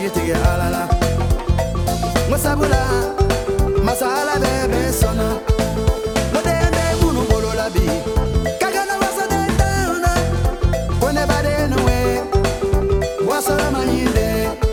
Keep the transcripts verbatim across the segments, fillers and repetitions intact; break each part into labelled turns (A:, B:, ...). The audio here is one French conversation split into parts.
A: mayitigi alala musabula masala bebe sona modende bunu bolola bi kagana wasa de tana kone bade nowe wasa mayinde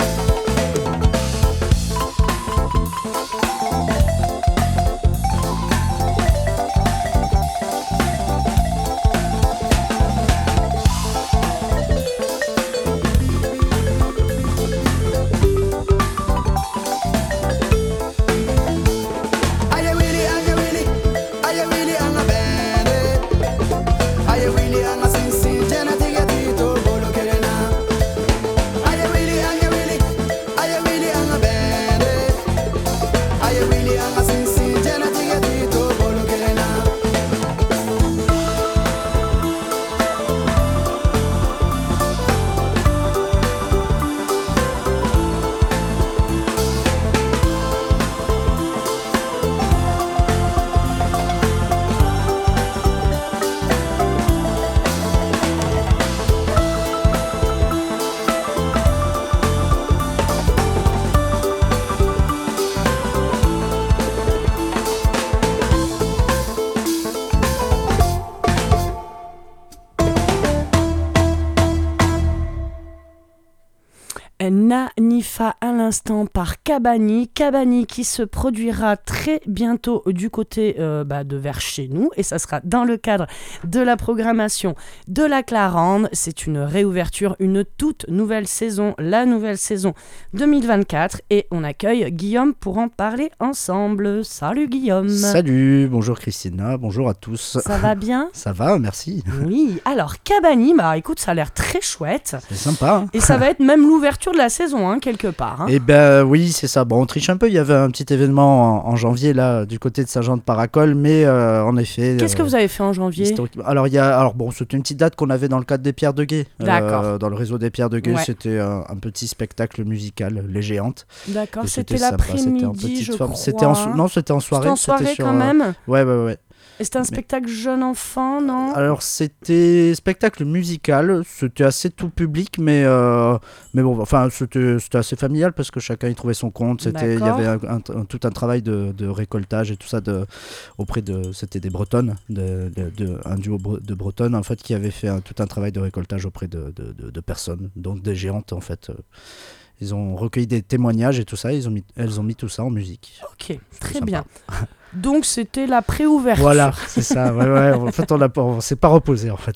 B: Nanifa à l'instant par Kabani. Kabani qui se produira très bientôt du côté euh, bah, de vers chez nous et ça sera dans le cadre de la programmation de la Clarande. C'est une réouverture, une toute nouvelle saison, la nouvelle saison deux mille vingt-quatre et on accueille Guillaume pour en parler ensemble. Salut Guillaume.
C: Salut, bonjour Christina, bonjour à tous.
B: Ça va bien ?
C: Ça va, merci.
B: Oui, alors Kabani, bah écoute, ça a l'air très chouette.
C: C'est sympa. Hein.
B: Et ça va être même l'ouverture de la saison, hein, quelque part. Hein.
C: Eh ben oui, c'est ça. Bon, on triche un peu. Il y avait un petit événement en, en janvier là, du côté de Saint-Jean-de-Paracol, mais euh, en effet.
B: Qu'est-ce euh, que vous avez fait en janvier ?
C: Alors il y a, alors bon, c'était une petite date qu'on avait dans le cadre des Pierres de Gué.
B: D'accord.
C: Euh, dans le réseau des Pierres de Gué,
B: ouais.
C: c'était un, un petit spectacle musical, Les Géantes.
B: D'accord.
C: Et
B: C'était,
C: c'était
B: l'après-midi, je
C: forme.
B: crois.
C: C'était en, non, c'était en soirée.
B: C'était en soirée
C: c'était sur,
B: quand même.
C: Euh, ouais, ouais, ouais.
B: Et c'était un spectacle mais... jeune enfant, non ?
C: Alors c'était spectacle musical, c'était assez tout public, mais euh, mais bon, enfin c'était, c'était assez familial parce que chacun y trouvait son compte. C'était, il y avait un, un, un, tout un travail de, de récoltage et tout ça de auprès de, c'était des Bretonnes, de, de, de, un duo de Bretonnes en fait qui avait fait un, tout un travail de récoltage auprès de, de, de, de personnes, donc des géantes en fait. Ils ont recueilli des témoignages et tout ça, ils ont mis, elles ont mis tout ça en musique.
B: Ok, très bien. Donc c'était la pré-ouverture.
C: Voilà, c'est ça. Ouais, ouais. En fait, on ne s'est pas reposé en fait.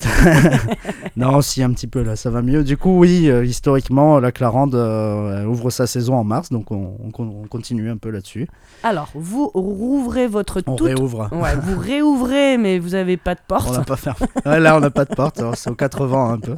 C: Non, si un petit peu là, ça va mieux. Du coup, oui, euh, historiquement, la Clarande euh, ouvre sa saison en mars, donc on, on, on continue un peu là-dessus.
B: Alors, vous rouvrez votre
C: on
B: toute...
C: réouvre.
B: Ouais, vous réouvrez, mais vous n'avez pas de porte.
C: On n'a pas fermé. Ouais, là, on n'a pas de porte. Alors, c'est aux quatre vents un peu.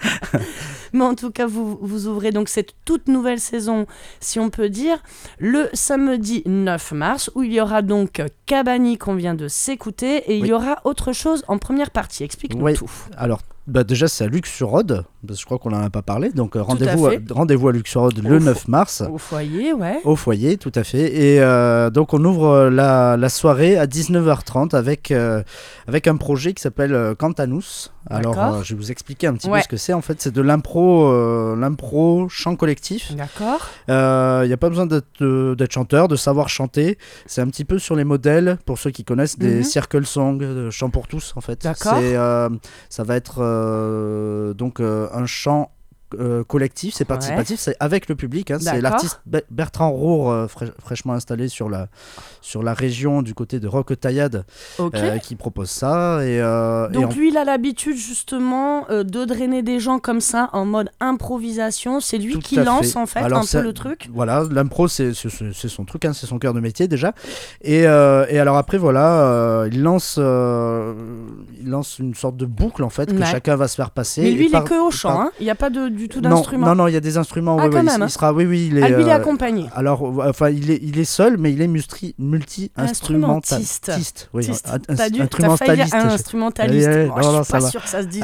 B: Mais en tout cas, vous, vous ouvrez donc cette toute nouvelle saison, si on peut dire, le samedi neuf mars, où il y aura donc Kabani qu'on vient de s'écouter, et il oui. y aura autre chose en première partie. Explique-nous
C: oui.
B: tout.
C: Alors, bah déjà, c'est à Luc-sur-Rhôde, parce que je crois qu'on n'en a pas parlé. Donc, euh, rendez-vous, à, rendez-vous à Luc-sur-Rhôde le neuf mars.
B: Au foyer, ouais.
C: Au foyer, tout à fait. Et euh, donc, on ouvre la, la soirée à dix-neuf heures trente avec, euh, avec un projet qui s'appelle euh, Cantanus. Alors, euh, je vais vous expliquer un petit ouais. peu ce que c'est. En fait, c'est de l'impro, euh, l'impro chant collectif.
B: D'accord.
C: Il euh, n'y a pas besoin d'être, euh, d'être chanteur, de savoir chanter. C'est un petit peu sur les modèles, pour ceux qui connaissent, des mm-hmm. circle songs, de chant pour tous, en fait.
B: D'accord.
C: C'est, euh, ça va être euh, donc euh, un chant Euh, collectif, c'est participatif, ouais. c'est avec le public. Hein, c'est l'artiste Be- Bertrand Roure, euh, fra- fraîchement installé sur la, sur la région du côté de Roquetaillade, okay. euh, qui propose ça. Et, euh,
B: Donc
C: et en...
B: lui, il a l'habitude justement euh, de drainer des gens comme ça en mode improvisation. C'est lui Tout qui lance fait. en fait alors, un peu le truc.
C: Voilà, l'impro, c'est, c'est, c'est son truc, hein, c'est son cœur de métier déjà. Et, euh, et alors après, voilà, euh, il, lance, euh, il lance une sorte de boucle en fait, que ouais. chacun va se faire passer.
B: Mais lui, il
C: par,
B: est que au chant,
C: par...
B: hein. Il n'y a pas de du tout
C: non,
B: d'instruments.
C: Non, non, il y a des instruments.
B: Ah,
C: ouais,
B: quand
C: ouais,
B: même,
C: il,
B: hein.
C: il sera, oui, oui, il est.
B: Ah, lui, il est
C: euh,
B: accompagné.
C: Alors, enfin, il est, il est seul, mais il est multi, multi-instrumentaliste.
B: Instrumentiste.
C: Oui,
B: Tiste.
C: un, un,
B: t'as dû,
C: instrumentaliste.
B: T'as failli un instrumentaliste.
C: Ouais, ouais,
B: bon,
C: non,
B: je
C: non,
B: suis pas
C: va.
B: sûr que ça se dise.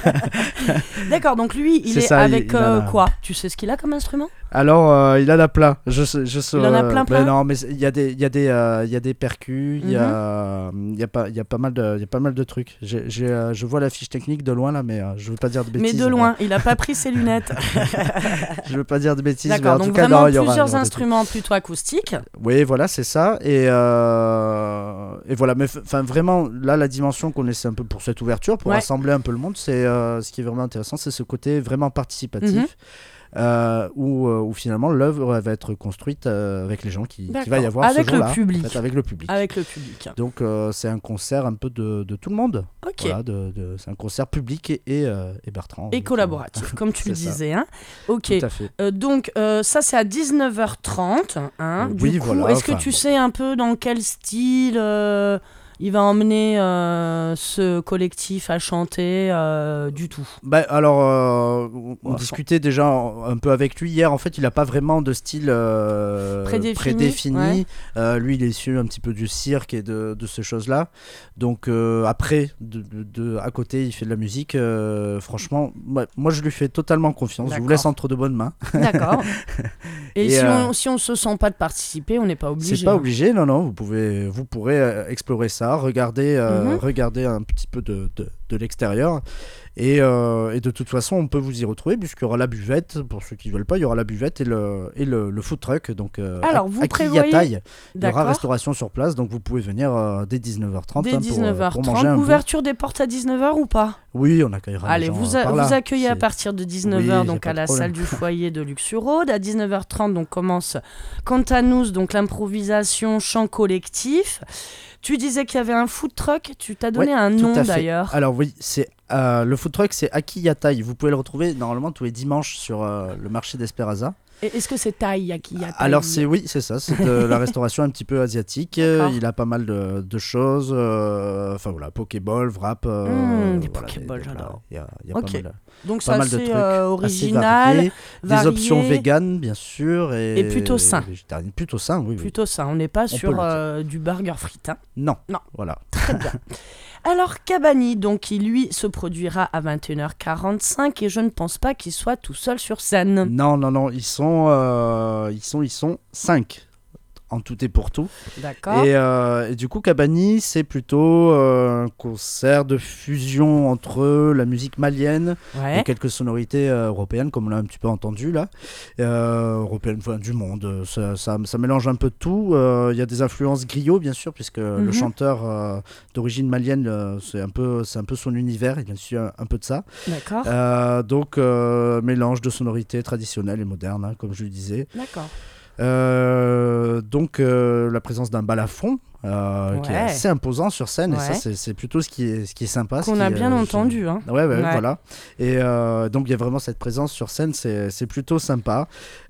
B: D'accord, donc lui, il
C: c'est
B: est
C: ça,
B: avec
C: il, il
B: euh,
C: a...
B: quoi ? Tu sais ce qu'il a comme instrument ?
C: Alors, euh, il en a plein. Je, je, je,
B: il en a plein, plein.
C: Ben non, mais il y a des, il y a des, euh, il y a des percus, il mm-hmm. y a, il y a pas, il y a pas mal de, il y a pas mal de trucs. J'ai, j'ai, euh, je vois la fiche technique de loin là, mais euh, je veux pas dire de bêtises.
B: Mais de loin, il a pas pris cellulaire. lunettes.
C: Je veux pas dire de bêtises, mais
B: D'accord,
C: en
B: donc
C: tout cas,
B: vraiment
C: non, il y aura,
B: plusieurs
C: il y aura
B: instruments plutôt acoustiques.
C: Oui, voilà, c'est ça. Et, euh... et voilà, mais enfin vraiment, là, la dimension qu'on essaie un peu pour cette ouverture, pour
B: Ouais.
C: rassembler un peu le monde, c'est euh, ce qui est vraiment intéressant, c'est ce côté vraiment participatif.
B: Mhm.
C: Euh, où, euh, où finalement l'œuvre va être construite euh, avec les gens qui, qui va y avoir
B: avec
C: ce
B: le
C: jour-là,
B: public.
C: en fait, avec le public.
B: Avec le public.
C: Donc euh, c'est un concert un peu de, de tout le monde.
B: Ok.
C: Voilà, de, de, c'est un concert public et, et, euh, et Bertrand.
B: Et
C: donc,
B: collaboratif,
C: euh,
B: comme tu le
C: c'est ça.
B: disais. Hein. Ok.
C: Tout à fait.
B: Euh, donc euh, ça c'est à dix-neuf heures trente. Hein.
C: Euh,
B: du
C: oui,
B: coup,
C: voilà,
B: est-ce que
C: enfin,
B: tu
C: bon.
B: sais un peu dans quel style euh, il va emmener euh, ce collectif à chanter euh, du tout?
C: Bah, alors, euh, on
B: Bon,
C: discutait déjà un peu avec lui hier. En fait, il n'a pas vraiment de style euh,
B: Prédéfini,
C: prédéfini.
B: ouais.
C: Euh, lui, il est issu un petit peu du cirque et de, de ces choses-là. Donc, euh, après, de, de, de- à côté, il fait de la musique. Euh, franchement, ouais, moi, je lui fais totalement confiance. Je vous
B: D'accord.
C: laisse entre de bonnes mains.
B: D'accord. Et,
C: Et,
B: si,
C: euh,
B: on, si on se sent pas de participer, on n'est pas obligé.
C: C'est pas
B: hein.
C: obligé, non, non. Vous pouvez, vous pourrez euh, explorer ça, regarder, euh,
B: Mhm.
C: regarder un petit peu de, de, de l'extérieur. Et, euh, et de toute façon, on peut vous y retrouver puisqu'il y aura la buvette. Pour ceux qui veulent pas, il y aura la buvette et le, et le, le food truck. Donc, euh,
B: Alors,
C: à,
B: vous
C: à
B: prévoyez-
C: Quillataï, il y aura
B: D'accord.
C: restauration sur place. Donc, vous pouvez venir euh, dès dix-neuf heures trente
B: Dès
C: hein, pour,
B: dix-neuf
C: euh,
B: heures
C: pour
B: trente,
C: manger un bout.
B: ouverture des portes à dix-neuf heures ou pas?
C: Oui, on accueillera les
B: Allez,
C: gens,
B: vous,
C: euh,
B: a-
C: par
B: vous
C: là.
B: accueillez à
C: C'est-
B: partir de dix-neuf
C: Oui,
B: heures
C: y a
B: donc
C: pas
B: à
C: de
B: la
C: problème.
B: salle du foyer de Luxurode. À dix-neuf heures trente, donc commence Cantanous, donc l'improvisation chant collectif. Tu disais qu'il y avait un food truck, tu t'as donné
C: Ouais,
B: un
C: tout
B: nom
C: à fait.
B: d'ailleurs.
C: Alors oui, c'est euh, le food truck, c'est Akiyatai. Vous pouvez le retrouver normalement tous les dimanches sur euh, le marché d'Esperaza.
B: Et est-ce que c'est taille qui y a taille
C: Alors c'est oui, c'est ça, c'est de la restauration un petit peu asiatique.
B: D'accord.
C: Euh, Il a pas mal de, de choses. euh, Enfin voilà, Pokéball, wrap. euh,
B: Mmh, des
C: voilà,
B: Pokéballs,
C: des- des-
B: j'adore.
C: Il y a, il y a
B: Ok.
C: pas mal,
B: Donc
C: pas
B: c'est
C: mal de
B: assez
C: trucs
B: euh,
C: assez
B: original,
C: variés.
B: varié,
C: Des options véganes bien sûr et,
B: Et plutôt sain.
C: végétariennes. Plutôt sain, oui. oui.
B: plutôt ça. On n'est pas
C: peut
B: sur
C: le dire.
B: euh, du burger frites. hein.
C: Non.
B: Non.
C: Voilà.
B: Très bien. Alors Cabani, donc qui lui se produira à vingt et une heures quarante-cinq et je ne pense pas qu'il soit tout seul sur scène.
C: Non, non, non. Ils sont, euh, ils sont, ils sont cinq. En tout et pour tout.
B: D'accord.
C: Et, euh, et du coup, Cabani, c'est plutôt euh, un concert de fusion entre la musique malienne
B: Ouais.
C: et quelques sonorités euh, européennes, comme on l'a un petit peu entendu là. Euh, européennes, enfin, du monde. Ça, ça, ça mélange un peu de tout. Euh, Il y a des influences griots, bien sûr, puisque
B: Mhm.
C: le chanteur euh, d'origine malienne, euh, c'est un peu, c'est un peu son univers. Il a su un, un peu de ça.
B: D'accord.
C: Euh, donc, euh, mélange de sonorités traditionnelles et modernes, hein, comme je le disais.
B: D'accord.
C: Euh, donc euh, la présence d'un balafon euh, qui est
B: Ouais.
C: assez imposant sur scène et
B: Ouais.
C: ça c'est, c'est plutôt ce qui est, ce qui est sympa. ce
B: Qu'on
C: qui,
B: a bien
C: euh,
B: entendu. Hein.
C: Ouais, ouais,
B: Ouais.
C: voilà. Et euh, donc il y a vraiment cette présence sur scène, c'est, c'est plutôt sympa.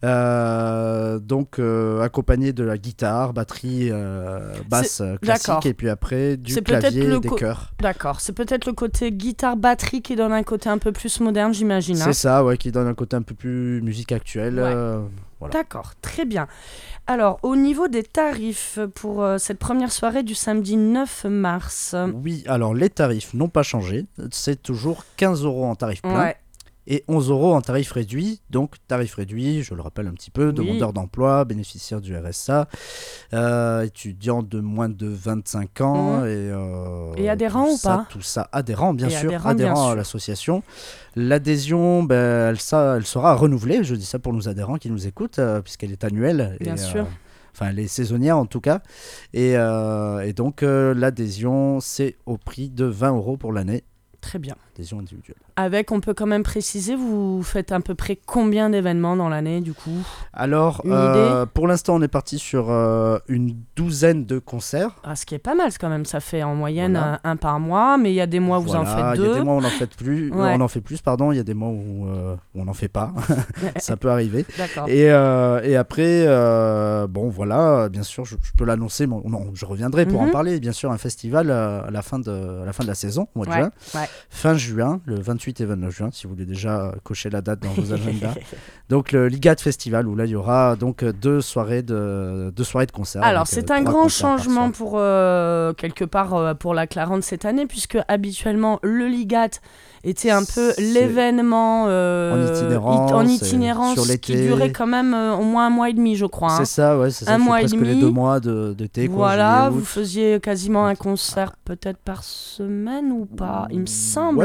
C: Euh, donc euh, accompagné de la guitare, batterie, euh, basse euh, classique
B: d'accord.
C: et puis après du
B: C'est peut-être
C: clavier,
B: le
C: des
B: co-
C: chœurs.
B: D'accord. C'est peut-être le côté guitare-batterie qui donne un côté un peu plus moderne, j'imagine. hein.
C: C'est ça, ouais, qui donne un côté un peu plus musique actuelle.
B: Ouais.
C: euh, voilà.
B: D'accord, très bien. Alors, au niveau des tarifs pour euh, cette première soirée du samedi neuf mars.
C: Oui, alors les tarifs n'ont pas changé. C'est toujours quinze euros en tarif plein.
B: Ouais,
C: Et onze euros en tarif réduit. Donc, tarif réduit, je le rappelle un petit peu,
B: Oui.
C: demandeur d'emploi, bénéficiaire du R S A, euh, étudiant de moins de vingt-cinq ans.
B: Mhm.
C: Et, euh,
B: Et adhérent
C: tout
B: ou
C: ça,
B: pas
C: Tout ça, adhérent, bien
B: Et
C: sûr.
B: adhérent, bien
C: à
B: sûr.
C: l'association. L'adhésion, ben, elle, ça, elle sera renouvelée. Je dis ça pour nos adhérents qui nous écoutent, euh, puisqu'elle est annuelle.
B: Bien
C: et,
B: sûr.
C: Enfin, elle est saisonnière en tout cas. Et, euh, et donc, euh, l'adhésion, c'est au prix de vingt euros pour l'année.
B: très bien.
C: Adhésion individuelle.
B: Avec, on peut quand même préciser, vous faites à peu près combien d'événements dans l'année, du coup?
C: Alors,
B: Une
C: euh, pour l'instant, on est parti sur euh, une douzaine de concerts.
B: Ah, ce qui est pas mal quand même, ça fait en moyenne
C: Voilà.
B: un, un par mois, mais il y a des mois où vous en
C: Voilà,
B: faites
C: il y a
B: deux.
C: des mois où on en fait plus, euh,
B: Ouais.
C: on en fait plus, pardon. Il y a des mois où, euh, où on n'en fait pas. Ça peut arriver.
B: D'accord.
C: Et, euh, et après, euh, bon voilà, bien sûr, je, je peux l'annoncer, mais non, je reviendrai pour
B: Mhm.
C: en parler. Bien sûr, un festival euh, à la fin de, à la fin de la saison, au mois de
B: Ouais,
C: juin,
B: ouais.
C: fin juin, le vingt-huit et vingt-neuf juin, si vous voulez déjà cocher la date dans vos agendas. Donc le Ligat Festival où là il y aura donc deux soirées de deux soirées de concert.
B: Alors,
C: avec,
B: c'est
C: euh,
B: un
C: trois
B: grand
C: concerts par
B: changement
C: soir.
B: pour, euh, quelque part, euh, pour la Clarente cette année, puisque habituellement, le Ligat était un peu
C: C'est-
B: l'événement euh,
C: En itinérance,
B: it- en
C: et
B: itinérance
C: sur
B: qui
C: l'été.
B: durait quand même euh, au moins un mois et demi, je crois. hein.
C: C'est ça, ouais, c'est ça.
B: Un
C: c'est
B: mois et
C: presque
B: demi.
C: les deux mois de d'été. quoi,
B: Voilà,
C: juillet,
B: vous
C: août.
B: faisiez quasiment un concert peut-être par semaine ou pas, il me semble.
C: Ouais,
B: hein.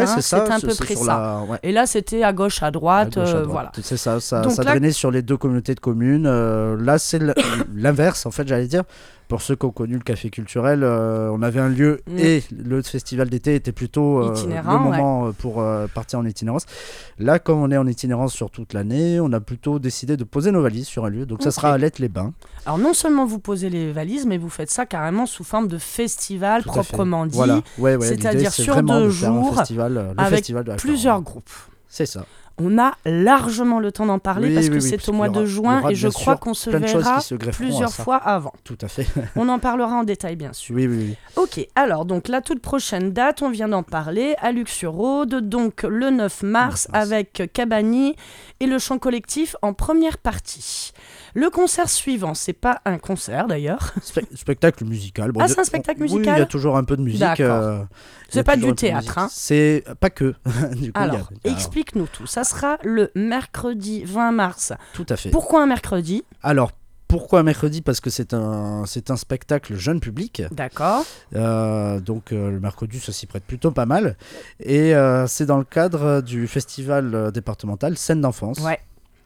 B: hein,
C: c'est ça.
B: C'était un
C: c'est,
B: peu
C: c'est
B: près
C: sur
B: ça.
C: la- ouais.
B: Et là, c'était à gauche, à droite.
C: À gauche, à
B: euh,
C: droite.
B: voilà.
C: C'est ça, ça,
B: Donc
C: ça
B: là-
C: drainait sur les deux communautés de communes. Euh, là, c'est l- l'inverse, en fait, j'allais dire. Pour ceux qui ont connu le café culturel, euh, on avait un lieu
B: Mm.
C: et le festival d'été était plutôt euh,
B: Itinérant,
C: le moment euh, pour euh, partir en itinérance. Là, comme on est en itinérance sur toute l'année, on a plutôt décidé de poser nos valises sur un lieu. Donc ça
B: Ok.
C: sera à Lette-les-Bains.
B: Alors, non seulement vous posez les valises, mais vous faites ça carrément sous forme de festival,
C: Tout à fait.
B: proprement dit,
C: Voilà. Ouais, ouais,
B: c'est-à-dire
C: l'idée, c'est
B: sur
C: vraiment
B: deux
C: de faire un
B: jours,
C: festival, euh, le
B: avec
C: festival de la
B: plusieurs
C: Flore.
B: groupes.
C: C'est ça.
B: On a largement le temps d'en parler
C: Oui,
B: parce
C: oui,
B: que
C: oui,
B: c'est
C: parce
B: au
C: qu'il
B: mois
C: y aura-
B: de
C: il y
B: juin
C: aura
B: et je
C: bien
B: crois
C: sûr
B: qu'on se
C: plein de choses
B: verra
C: qui se grefferont à
B: plusieurs
C: ça.
B: fois avant.
C: Tout à fait.
B: On en parlera en détail, bien sûr.
C: Oui, oui, oui.
B: Ok, alors donc la toute prochaine date, on vient d'en parler, à Lux-sur-Aude, donc le neuf mars,
C: neuf mars.
B: avec Cabani et le chant collectif en première partie. Le concert suivant, c'est pas un concert d'ailleurs,
C: Spe- spectacle musical. Bon,
B: Ah,
C: de-
B: c'est un spectacle
C: on- Oui,
B: musical
C: il y a toujours un peu de musique.
B: D'accord.
C: euh, il y
B: C'est
C: a
B: pas
C: toujours
B: du
C: un peu de
B: théâtre,
C: musique.
B: hein.
C: C'est pas que. Du coup, il y a-
B: alors
C: il y a-
B: explique-nous tout, ça sera le mercredi vingt mars.
C: Tout à fait.
B: Pourquoi un mercredi?
C: Alors, pourquoi mercredi? Parce que c'est un, c'est un spectacle jeune public.
B: D'accord,
C: Euh, donc euh, le mercredi, ça s'y prête plutôt pas mal. Et euh, c'est dans le cadre du festival euh, départemental Scène d'enfance.
B: ouais,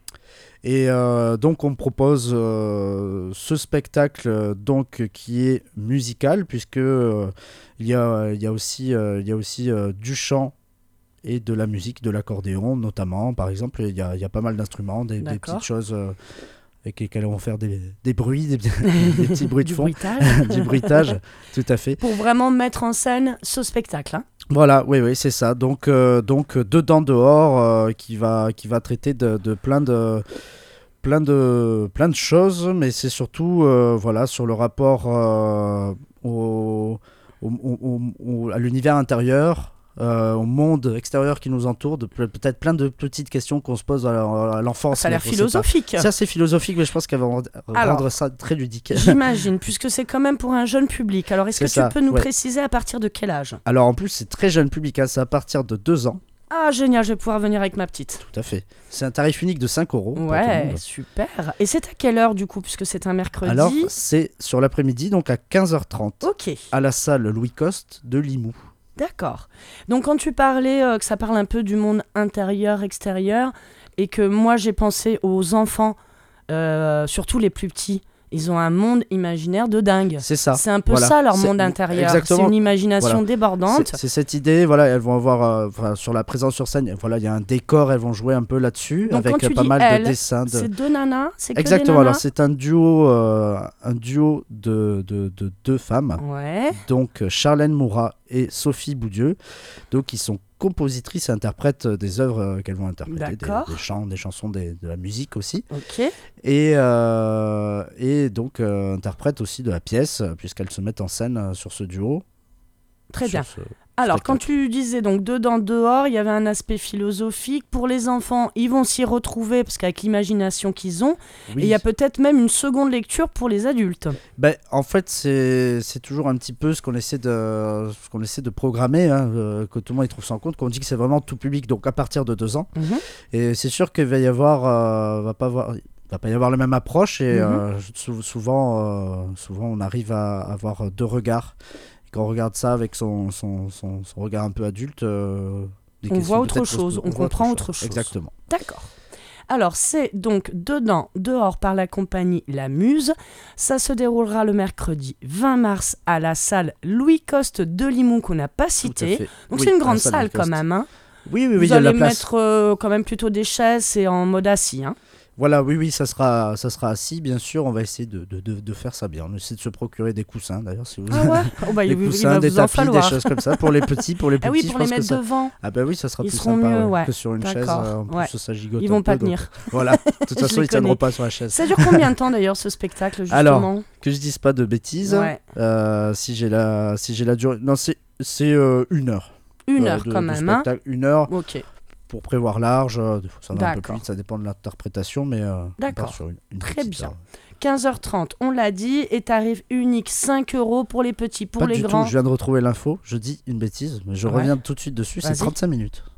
C: Et euh, donc on propose euh, ce spectacle euh, donc qui est musical puisque euh, il y a il y a aussi euh, il y a aussi euh, du chant et de la musique, de l'accordéon notamment par exemple. Il y a, il y a pas mal d'instruments, des, des
B: D'accord.
C: petites choses euh, avec lesquelles on va faire des, des bruits, des, des petits bruits de
B: du
C: fond,
B: bruitage.
C: du bruitage, tout à fait.
B: Pour vraiment mettre en scène ce spectacle. Hein.
C: Voilà, oui, oui, c'est ça. Donc, euh, donc dedans, dehors, euh, qui va, qui va traiter de, de plein de, plein de, plein de choses, mais c'est surtout, euh, voilà, sur le rapport euh, au, au, au- au- à l'univers intérieur. Euh, au monde extérieur qui nous entoure, de, pe- peut-être plein de petites questions qu'on se pose à, à l'enfance.
B: Ça a l'air
C: mais on sait
B: philosophique.
C: pas. C'est assez philosophique, mais je pense qu'elle va rendre,
B: Alors,
C: rendre ça très ludique.
B: J'imagine, puisque c'est quand même pour un jeune public. Alors, est-ce que
C: C'est ça,
B: tu peux nous
C: ouais.
B: préciser à partir de quel âge?
C: Alors en plus, c'est très jeune public, hein, c'est à partir de deux ans.
B: Ah, génial, je vais pouvoir venir avec ma petite.
C: Tout à fait. C'est un tarif unique de cinq euros. pour tout le
B: Ouais,
C: monde.
B: super. Et c'est à quelle heure, du coup, puisque c'est un mercredi?
C: Alors, c'est sur l'après-midi, donc à quinze heures trente,
B: Ok,
C: à la salle Louis Coste de Limoux.
B: d'accord. Donc, quand tu parlais euh, que ça parle un peu du monde intérieur, extérieur, et que moi, j'ai pensé aux enfants, euh, surtout les plus petits, ils ont un monde imaginaire de dingue.
C: C'est ça.
B: C'est un peu
C: Voilà.
B: ça, leur
C: C'est-
B: monde intérieur.
C: exactement.
B: C'est une imagination
C: Voilà.
B: débordante.
C: C'est, c'est cette idée, voilà, elles vont avoir, euh, enfin, sur la présence sur scène, voilà, il y a un décor, elles vont jouer un peu là-dessus,
B: Donc,
C: avec
B: quand tu
C: pas
B: dis
C: mal
B: elles,
C: de dessins. De...
B: C'est deux nanas, c'est que
C: Exactement,
B: des
C: alors
B: nanas.
C: c'est un duo, euh, un duo de, de, de deux femmes,
B: Ouais,
C: donc Charlène Mourat et Sophie Boudieu, donc qui sont compositrices et interprètent des œuvres euh, qu'elles vont interpréter, des,
B: D'accord.
C: des chants, des chansons, des- de la musique aussi.
B: ok.
C: Et, euh, et donc euh, interprètent aussi de la pièce, euh, puisqu'elles se mettent en scène euh, sur ce duo.
B: Très
C: sur
B: bien.
C: ce-
B: Alors,
C: spectacle.
B: quand tu disais donc dedans, dehors, il y avait un aspect philosophique. Pour les enfants, ils vont s'y retrouver parce qu'avec l'imagination qu'ils ont,
C: Oui.
B: et il y a peut-être même une seconde lecture pour les adultes.
C: Ben, en fait, c'est, c'est toujours un petit peu ce qu'on essaie de, ce qu'on essaie de programmer, hein, euh, que tout le monde y trouve son compte, qu'on dit que c'est vraiment tout public, donc à partir de deux ans.
B: Mhm.
C: Et c'est sûr qu'il va y avoir, euh, va pas avoir, va pas y avoir la même approche, et
B: Mhm.
C: euh, sou- souvent, euh, souvent, on arrive à avoir deux regards. Et quand on regarde ça avec son, son, son, son regard un peu adulte, euh, des
B: On
C: questions
B: voit autre
C: peut-être se
B: chose,
C: posent.
B: on
C: voit
B: comprend autre chose.
C: Exactement.
B: D'accord. Alors, c'est donc dedans, dehors par la compagnie La Muse. Ça se déroulera le mercredi vingt mars à la salle Louis Coste de Limoux qu'on n'a pas
C: Tout à
B: cité.
C: fait.
B: Donc,
C: Oui,
B: c'est une
C: à la
B: grande
C: salle
B: salle
C: Louis
B: quand
C: Coste.
B: même. Hein.
C: Oui, oui, oui,
B: Vous
C: il y a de la
B: allez
C: place.
B: mettre euh, quand même plutôt des chaises et en mode assis. Hein.
C: Voilà, oui, oui, ça sera, ça sera assis, bien sûr. On va essayer de, de, de, de faire ça bien. On essaie de se procurer des coussins, d'ailleurs, si vous
B: Ah ouais oh bah,
C: des
B: il, il
C: coussins,
B: va
C: des
B: vous en
C: tapis, des
B: falloir.
C: choses comme ça pour les petits, pour les petits.
B: Ah oui,
C: je
B: pour les
C: pense que
B: mettre
C: ça...
B: devant.
C: Ah bah oui, ça sera
B: Ils
C: plus
B: seront
C: sympa
B: mieux,
C: ouais,
B: ouais.
C: que sur une chaise.
B: D'accord,
C: euh, en plus,
B: ouais.
C: ça gigote
B: Ils
C: un
B: vont pas
C: peu, donc,
B: tenir.
C: Voilà. De toute
B: Je
C: façon,
B: les
C: ils tiendront
B: connais.
C: pas sur la chaise.
B: Ça dure combien de temps d'ailleurs ce spectacle justement?
C: Alors, que je dise pas de bêtises.
B: Ouais.
C: euh, si j'ai la, si j'ai la durée, non, c'est, c'est euh, une heure.
B: Une
C: euh,
B: heure
C: de-
B: quand
C: de
B: même. Hein.
C: spectacle. Une heure
B: Ok,
C: pour prévoir large. euh, des fois, ça va un peu
B: D'accord.
C: plus vite, ça dépend de l'interprétation, mais euh, on
B: D'accord.
C: part sur une, une
B: Très
C: petite
B: bien.
C: heure.
B: quinze heures trente, on l'a dit, et tarif unique cinq euros pour les petits, pour
C: Pas
B: les
C: du
B: grands.
C: tout, je viens de retrouver l'info, je dis une bêtise, mais je
B: Ouais.
C: reviens tout de suite dessus, c'est
B: Vas-y.
C: trente-cinq minutes.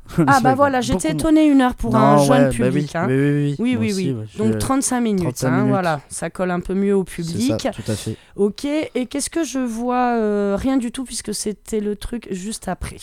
B: Ah bah voilà, j'étais étonné une heure pour
C: non,
B: un jeune
C: ouais,
B: public.
C: Bah
B: hein.
C: oui, oui,
B: oui, oui,
C: aussi,
B: oui.
C: Ouais,
B: Donc
C: je...
B: trente-cinq minutes,
C: trente-cinq
B: hein,
C: minutes.
B: Voilà, ça colle un peu mieux au public.
C: C'est ça, tout à fait.
B: Ok, et qu'est-ce que je vois euh, Rien du tout, puisque c'était le truc juste après.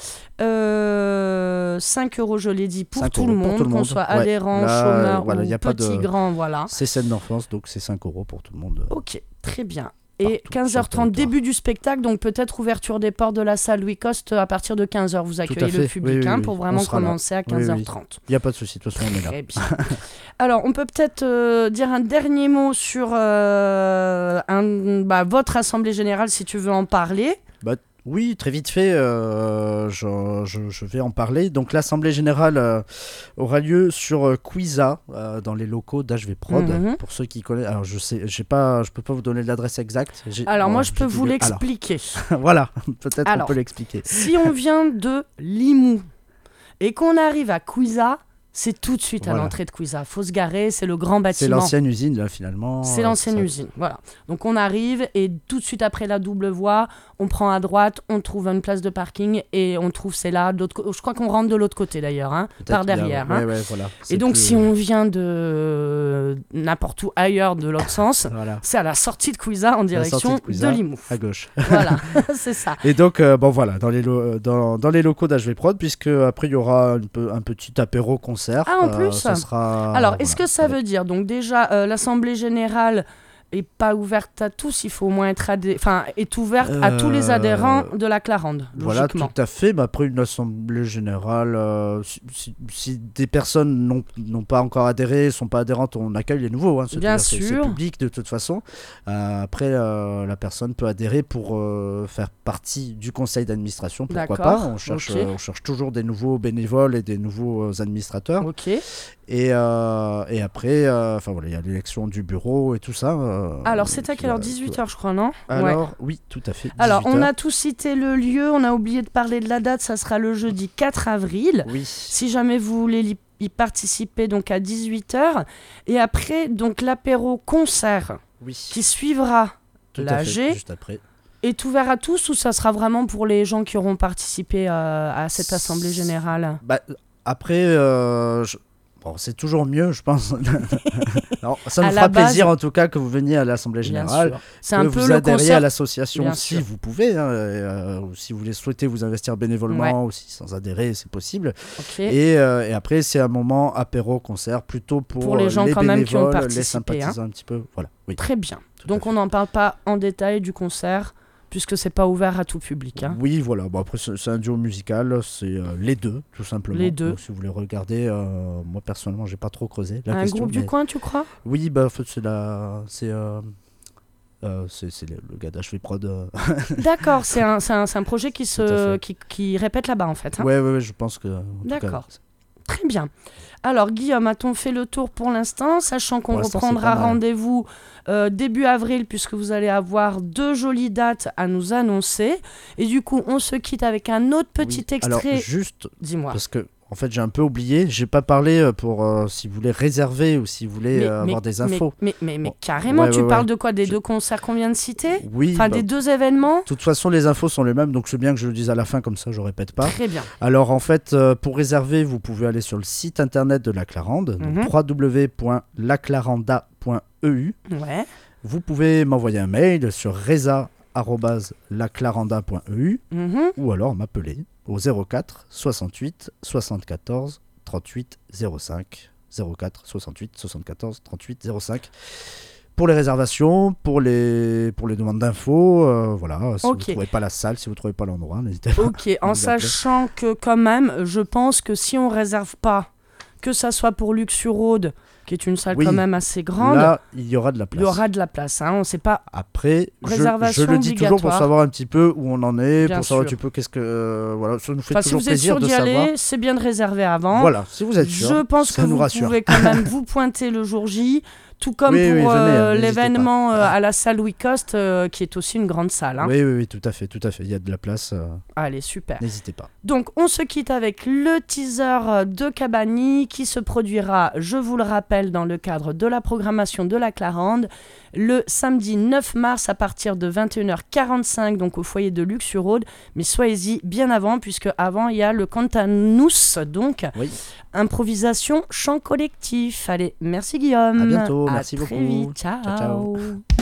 B: Euh, cinq euros, je l'ai dit, pour tout le monde, qu'on soit
C: ouais.
B: adhérent,
C: Là,
B: chômeur
C: voilà,
B: ou
C: y a pas
B: petit,
C: de...
B: grand, voilà.
C: C'est scène d'enfance, donc c'est cinq euros pour tout le monde.
B: Ok, très bien. Et
C: Partout,
B: quinze heures trente, début du spectacle, donc peut-être ouverture des portes de la salle Louis Coste à partir de quinze heures. Vous accueillez le public
C: oui,
B: hein,
C: oui,
B: pour
C: oui.
B: vraiment commencer
C: là.
B: à quinze heures trente.
C: Il n'y a pas de souci, de toute façon on est là.
B: Très bien. Alors, on peut peut-être euh, dire un dernier mot sur euh, un, bah, votre assemblée générale, si tu veux en parler.
C: Bah, oui, très vite fait, euh, je, je, je vais en parler. Donc l'Assemblée Générale euh, aura lieu sur euh, Quiza, euh, dans les locaux d'H V Prod,
B: mm-hmm.
C: pour ceux qui connaissent. Alors je sais, j'ai pas, je peux pas vous donner l'adresse exacte. J'ai...
B: Alors
C: bon,
B: moi je peux vous
C: le...
B: l'expliquer.
C: Alors, voilà, peut-être
B: Alors,
C: on peut l'expliquer.
B: Si on vient de Limoux et qu'on arrive à Quiza, c'est tout de suite
C: voilà.
B: à l'entrée de Quiza. Faut se garer, c'est le grand bâtiment.
C: C'est l'ancienne usine là finalement.
B: C'est l'ancienne
C: ça...
B: usine, voilà. Donc on arrive et tout de suite après la double voie, on prend à droite, on trouve une place de parking et on trouve c'est là. Co- je crois qu'on rentre de l'autre côté d'ailleurs, hein, par derrière.
C: Bien,
B: hein.
C: ouais, ouais, voilà.
B: Et donc
C: plus...
B: si on vient de n'importe où ailleurs de l'autre sens,
C: voilà.
B: c'est à la sortie de Quiza en direction de,
C: Quiza,
B: de Limoux.
C: À gauche.
B: Voilà, c'est ça.
C: Et donc euh, bon voilà, dans les lo- dans, dans les locaux d'H V Prod, puisque après il y aura un, peu, un petit apéro concert.
B: Ah en plus.
C: Euh, ça sera...
B: Alors, est-ce
C: voilà,
B: que ça veut dire, donc déjà, euh, l'Assemblée Générale est pas ouverte à tous, il faut au moins être adhé... enfin, est ouverte euh... à tous les adhérents de la Clarande,
C: voilà,
B: logiquement.
C: tout à fait. Mais après une Assemblée Générale, euh, si, si, si des personnes n'ont, n'ont pas encore adhéré, sont pas adhérentes, on accueille les nouveaux. Hein,
B: Bien
C: c'est,
B: sûr.
C: C'est public de toute façon. Euh, après, euh, la personne peut adhérer pour euh, faire partie du conseil d'administration, pourquoi
B: D'accord.
C: pas. On cherche,
B: Okay.
C: euh, on cherche toujours des nouveaux bénévoles et des nouveaux euh, administrateurs.
B: Ok.
C: Et, euh, et après, enfin euh, voilà, il y a l'élection du bureau et tout ça. Euh,
B: Alors, c'est à quelle heure ? dix-huit heures, je crois, non ?
C: Alors,
B: ouais.
C: oui, tout à fait.
B: Alors, on a tout cité le lieu, on a oublié de parler de la date, ça sera le jeudi quatre avril.
C: Oui.
B: Si jamais vous voulez y participer, donc à dix-huit heures. Et après, donc l'apéro concert
C: oui.
B: qui suivra l'A G.
C: Juste après.
B: Est ouvert à tous ou ça sera vraiment pour les gens qui auront participé à, à cette assemblée générale ?
C: Bah, après, euh, je... bon, c'est toujours mieux, je pense. Alors, ça nous fera base, plaisir en tout cas que vous veniez à l'Assemblée Générale,
B: c'est
C: que
B: un
C: vous
B: peu
C: adhériez
B: concert...
C: à l'association
B: Bien
C: si
B: sûr.
C: vous pouvez, hein, et, euh, ou si vous voulez souhaiter vous investir bénévolement ouais. ou si sans adhérer, c'est possible.
B: Okay.
C: Et, euh, et après, c'est un moment apéro-concert plutôt pour,
B: pour les gens
C: les
B: quand même qui ont
C: les sympathisants
B: hein.
C: un petit peu. Voilà. Oui.
B: Très bien. Donc on n'en parle pas en détail du concert puisque c'est pas ouvert à tout public. Hein.
C: Oui, voilà. Bon, après, c'est, c'est un duo musical, c'est euh, les deux, tout simplement.
B: Les deux.
C: Donc, si vous voulez regarder, euh, moi personnellement, j'ai pas trop creusé la
B: un
C: question.
B: groupe
C: mais...
B: du coin, tu crois ?
C: Oui, bah, en fait, c'est la, c'est, euh... Euh, c'est, c'est le, le gars d'H V Prod. Euh...
B: D'accord, c'est un, c'est, un, c'est un projet qui se, qui, qui répète là-bas en fait. Hein.
C: Ouais, ouais, ouais, je pense que.
B: D'accord. Cas, très bien. Alors Guillaume, a-t-on fait le tour pour l'instant, sachant qu'on reprendra rendez-vous euh, début avril puisque vous allez avoir deux jolies dates à nous annoncer. Et du coup, on se quitte avec un autre petit
C: oui.
B: extrait.
C: Alors juste,
B: dis-moi.
C: Parce que en fait, j'ai un peu oublié. J'ai pas parlé pour euh, si vous voulez réserver ou si vous voulez
B: mais,
C: euh,
B: mais,
C: avoir des infos.
B: Mais, mais, mais, mais bon. carrément,
C: ouais,
B: tu
C: ouais,
B: parles
C: ouais.
B: de quoi ? Des
C: je...
B: deux concerts qu'on vient de citer ?
C: Oui.
B: Enfin,
C: bah,
B: des deux événements ?
C: De toute façon, les infos sont les mêmes, donc c'est bien que je le dise à la fin, comme ça je répète pas.
B: Très bien.
C: Alors en fait, euh, pour réserver, vous pouvez aller sur le site internet de la Clarande,
B: mm-hmm.
C: donc w w w point la claranda point e u.
B: Ouais.
C: Vous pouvez m'envoyer un mail sur reza arobase la claranda point e u
B: mm-hmm.
C: ou alors m'appeler au zéro quatre soixante-huit soixante-quatorze trente-huit zéro cinq zéro quatre soixante-huit soixante-quatorze trente-huit zéro cinq pour les réservations, pour les, pour les demandes d'infos, euh, voilà, si okay. vous ne trouvez pas la salle, si vous ne trouvez pas l'endroit, n'hésitez pas.
B: Ok, en sachant que quand même, je pense que si on ne réserve pas, que ça soit pour Luxe-sur-Aude, qui est une salle oui, quand même assez grande,
C: là, il y aura de la place.
B: Il y aura de la place, hein, on ne sait pas.
C: Après, je, je le dis toujours pour savoir un petit peu où on en est,
B: bien
C: pour savoir
B: sûr.
C: un petit peu qu'est-ce que... Euh, voilà, ça nous fait
B: enfin,
C: toujours
B: si vous êtes
C: plaisir
B: sûr
C: de
B: d'y
C: savoir.
B: aller, c'est bien de réserver avant.
C: Voilà, si vous êtes sûr,
B: je pense
C: ça
B: que
C: nous
B: vous
C: rassure.
B: pouvez quand même vous pointer le jour J. Tout comme
C: oui,
B: pour
C: oui, venez,
B: euh,
C: hein,
B: l'événement euh, à la salle Louis Coste, euh, qui est aussi une grande salle. Hein.
C: Oui, oui, oui, tout à fait, tout à fait. Il y a de la place. Euh...
B: Allez, super.
C: N'hésitez pas.
B: Donc, on se quitte avec le teaser de Cabani qui se produira, je vous le rappelle, rappelle, dans le cadre de la programmation de la Clarande, le samedi neuf mars à partir de vingt et une heures quarante-cinq, donc au foyer de Luxuraude. Mais soyez-y bien avant, puisque avant il y a le Cantanous, donc oui. improvisation, chant collectif. Allez, merci Guillaume.
C: À bientôt,
B: à
C: merci
B: très
C: beaucoup.
B: Vite. Ciao.
C: Ciao, ciao.